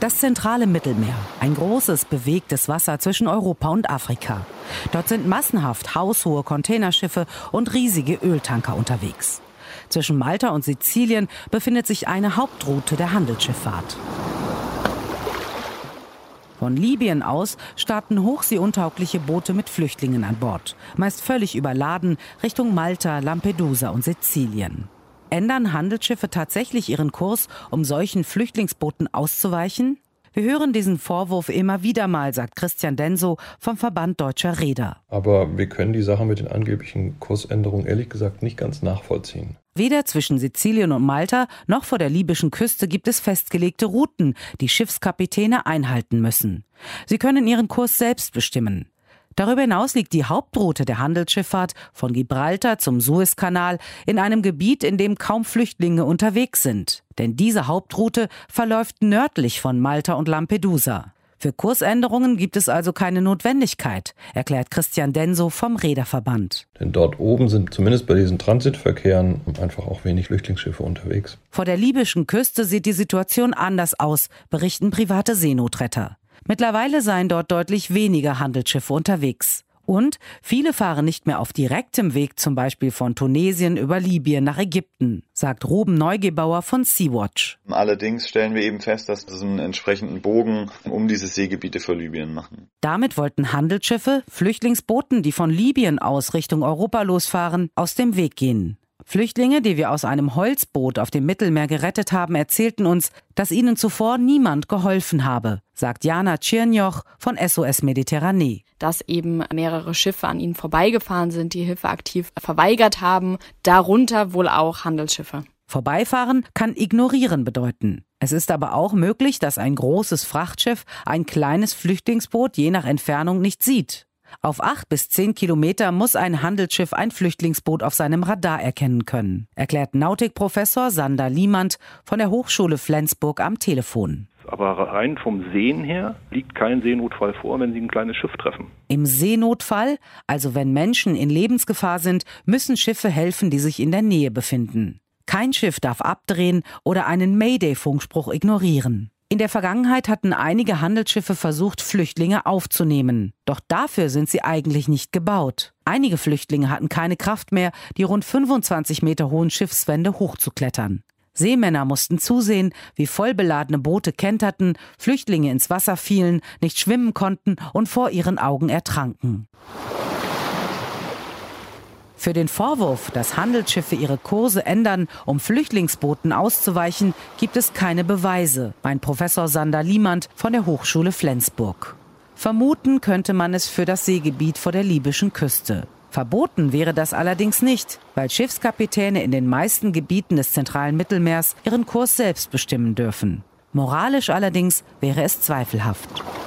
Das zentrale Mittelmeer, ein großes, bewegtes Wasser zwischen Europa und Afrika. Dort sind massenhaft haushohe Containerschiffe und riesige Öltanker unterwegs. Zwischen Malta und Sizilien befindet sich eine Hauptroute der Handelsschifffahrt. Von Libyen aus starten hochseeuntaugliche Boote mit Flüchtlingen an Bord, meist völlig überladen, Richtung Malta, Lampedusa und Sizilien. Ändern Handelsschiffe tatsächlich ihren Kurs, um solchen Flüchtlingsbooten auszuweichen? Wir hören diesen Vorwurf immer wieder mal, sagt Christian Denso vom Verband Deutscher Reeder. Aber wir können die Sache mit den angeblichen Kursänderungen ehrlich gesagt nicht ganz nachvollziehen. Weder zwischen Sizilien und Malta noch vor der libyschen Küste gibt es festgelegte Routen, die Schiffskapitäne einhalten müssen. Sie können ihren Kurs selbst bestimmen. Darüber hinaus liegt die Hauptroute der Handelsschifffahrt von Gibraltar zum Suezkanal in einem Gebiet, in dem kaum Flüchtlinge unterwegs sind. Denn diese Hauptroute verläuft nördlich von Malta und Lampedusa. Für Kursänderungen gibt es also keine Notwendigkeit, erklärt Christian Denso vom Reederverband. Denn dort oben sind zumindest bei diesen Transitverkehren einfach auch wenig Flüchtlingsschiffe unterwegs. Vor der libyschen Küste sieht die Situation anders aus, berichten private Seenotretter. Mittlerweile seien dort deutlich weniger Handelsschiffe unterwegs. Und viele fahren nicht mehr auf direktem Weg, zum Beispiel von Tunesien über Libyen nach Ägypten, sagt Ruben Neugebauer von Sea-Watch. Allerdings stellen wir eben fest, dass sie einen entsprechenden Bogen um diese Seegebiete vor Libyen machen. Damit wollten Handelsschiffe Flüchtlingsbooten, die von Libyen aus Richtung Europa losfahren, aus dem Weg gehen. Flüchtlinge, die wir aus einem Holzboot auf dem Mittelmeer gerettet haben, erzählten uns, dass ihnen zuvor niemand geholfen habe, sagt Jana Tschirnjoch von SOS Mediterranee. Dass eben mehrere Schiffe an ihnen vorbeigefahren sind, die Hilfe aktiv verweigert haben, darunter wohl auch Handelsschiffe. Vorbeifahren kann ignorieren bedeuten. Es ist aber auch möglich, dass ein großes Frachtschiff ein kleines Flüchtlingsboot je nach Entfernung nicht sieht. Auf 8 bis 10 Kilometer muss ein Handelsschiff ein Flüchtlingsboot auf seinem Radar erkennen können, erklärt Nautikprofessor Sander Liemand von der Hochschule Flensburg am Telefon. Aber rein vom Sehen her liegt kein Seenotfall vor, wenn Sie ein kleines Schiff treffen. Im Seenotfall, also wenn Menschen in Lebensgefahr sind, müssen Schiffe helfen, die sich in der Nähe befinden. Kein Schiff darf abdrehen oder einen Mayday-Funkspruch ignorieren. In der Vergangenheit hatten einige Handelsschiffe versucht, Flüchtlinge aufzunehmen. Doch dafür sind sie eigentlich nicht gebaut. Einige Flüchtlinge hatten keine Kraft mehr, die rund 25 Meter hohen Schiffswände hochzuklettern. Seemänner mussten zusehen, wie vollbeladene Boote kenterten, Flüchtlinge ins Wasser fielen, nicht schwimmen konnten und vor ihren Augen ertranken. Für den Vorwurf, dass Handelsschiffe ihre Kurse ändern, um Flüchtlingsbooten auszuweichen, gibt es keine Beweise, meint Professor Sander Liemand von der Hochschule Flensburg. Vermuten könnte man es für das Seegebiet vor der libyschen Küste. Verboten wäre das allerdings nicht, weil Schiffskapitäne in den meisten Gebieten des zentralen Mittelmeers ihren Kurs selbst bestimmen dürfen. Moralisch allerdings wäre es zweifelhaft.